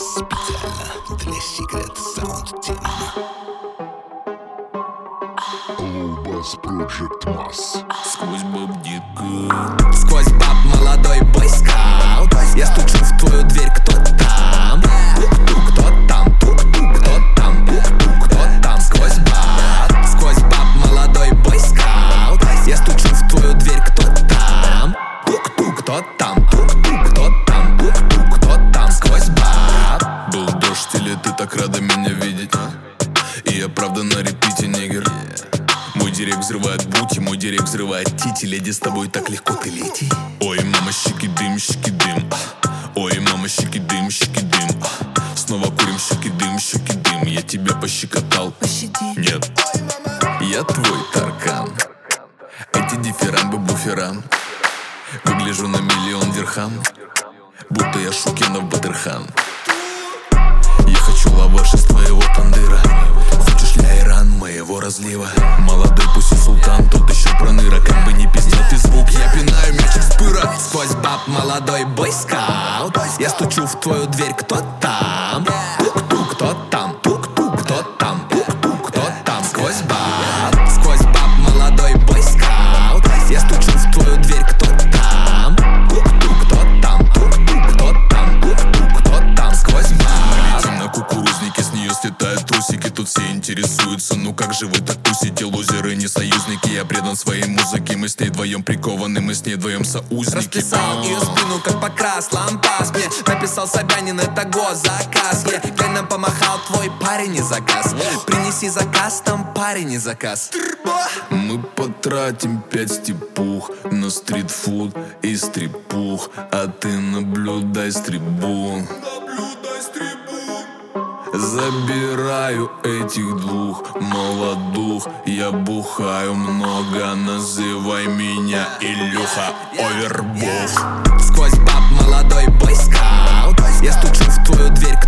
Специально для Secret Sound Team. Low Bass Project Mass. Сквозь баб-дика, сквозь баб молодой бойскаут. Я стучу в твою дверь, кто там? Тук-тук, кто там? Тук-тук, кто там? Тук-тук, кто там? Сквозь баб молодой бойскаут. Я стучу в твою дверь, кто там? Тук-тук, кто там? Тук-тук, кто там? Тук-тук, кто там? Сквозь баб. был дождь или ты так рада меня видеть? И я правда на репите, нигер. Мой директ взрывает бути, мой директ взрывает тити. Леди, с тобой так легко ты лети. Ой, мама, щики-дым, щики-дым. Ой, мама, щики-дым, щики-дым. Снова курим щики-дым, щики-дым. Я тебя пощекотал. Нет, я твой таркан. Эти дифирамбы буферам. Выгляжу на миллион дирхам, будто я Шукенов Батырхан. Я хочу лаваш из твоего тандыра. Хочешь ли айран моего разлива? Молодой пусть и султан, тот еще проныра. Как бы не пиздел ты звук, я пинаю мячик с пыра. Сквозь баб молодой бойскаут. Я стучу в твою дверь, кто там? Тук-тук, кто там? Тук-тук, кто там? Тук-тук, кто там? Сквозь баб молодой бойскаут. Я стучу в твою дверь, кто там? Тук-тук, кто там? Тук-тук, кто там? Тук-тук, кто там? Сквозь баб. Летим на кукурузники, с нее слетают трусики. Тут все интересуются, ну как же вы так тусите? Лузеры, не союзники, я предан своей музыке. Мы с ней вдвоем прикованы, мы с ней вдвоем соузники. Расписал ее спину, как покрас лампас. Мне написал Собянин, это госзаказ. Глянь, нам помахал твой парень и заказ. Принеси заказ, там парень и заказ. Мы потратим 5 степух на стритфуд и стрипух. А ты наблюдай с трибун. Забираю этих двух молодух. Я бухаю много, называй меня Илюха Овербух. Сквозь баб молодой бойскаут. Я стучу в твою дверь,